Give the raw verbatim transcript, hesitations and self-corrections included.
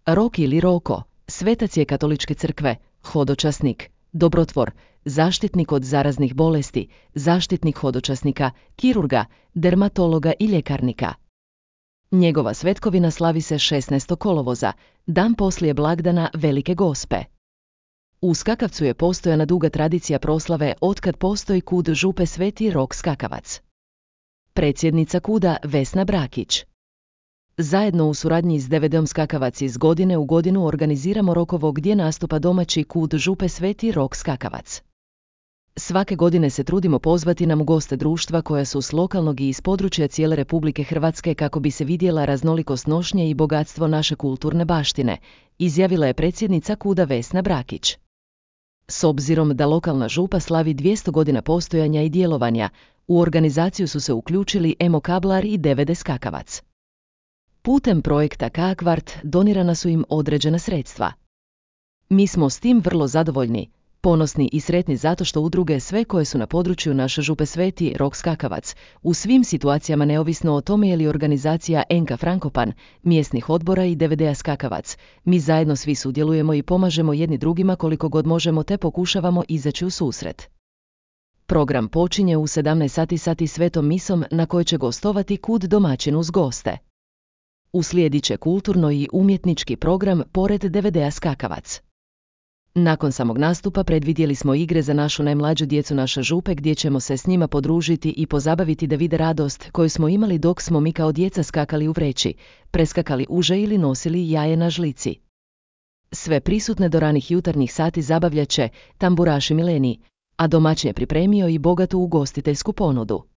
Roki ili Roko, svetac je katoličke crkve, hodočasnik, dobrotvor, zaštitnik od zaraznih bolesti, zaštitnik hodočasnika, kirurga, dermatologa i ljekarnika. Njegova svetkovina slavi se šesnaestog kolovoza, dan poslije blagdana Velike Gospe. U skakavcu je postojana duga tradicija proslave otkad postoji kud župe Sveti Rok Skakavac. Predsjednica kuda Vesna Brakić. Zajedno u suradnji s D V D-om Skakavac iz godine u godinu organiziramo Rokovo gdje nastupa domaći kud župe Sveti Rok Skakavac. Svake godine se trudimo pozvati nam u goste društva koja su s lokalnog i iz područja cijele Republike Hrvatske kako bi se vidjela raznolikost nošnje i bogatstvo naše kulturne baštine, izjavila je predsjednica kuda Vesna Brakić. S obzirom da lokalna župa slavi dvjesto godina postojanja i djelovanja, u organizaciju su se uključili Emo Kablar i D V D Skakavac. Putem projekta Kakvart donirana su im određena sredstva. Mi smo s tim vrlo zadovoljni, ponosni i sretni zato što udruge sve koje su na području naše župe Sveti Rok Skakavac, u svim situacijama neovisno o tome je li organizacija Enka Frankopan, mjesnih odbora i D V D-a Skakavac, mi zajedno svi sudjelujemo i pomažemo jedni drugima koliko god možemo te pokušavamo izaći u susret. Program počinje u sedamnaest sati sati svetom misom na kojoj će gostovati kud domaćin uz goste. Uslijedit će kulturno i umjetnički program pored D V D-a Skakavac. Nakon samog nastupa predvidjeli smo igre za našu najmlađu djecu naše župe gdje ćemo se s njima podružiti i pozabaviti da vide radost koju smo imali dok smo mi kao djeca skakali u vreći, preskakali uže ili nosili jaje na žlici. Sve prisutne do ranih jutarnjih sati zabavljat će tamburaši Mileni, a domaćin je pripremio i bogatu ugostiteljsku ponudu.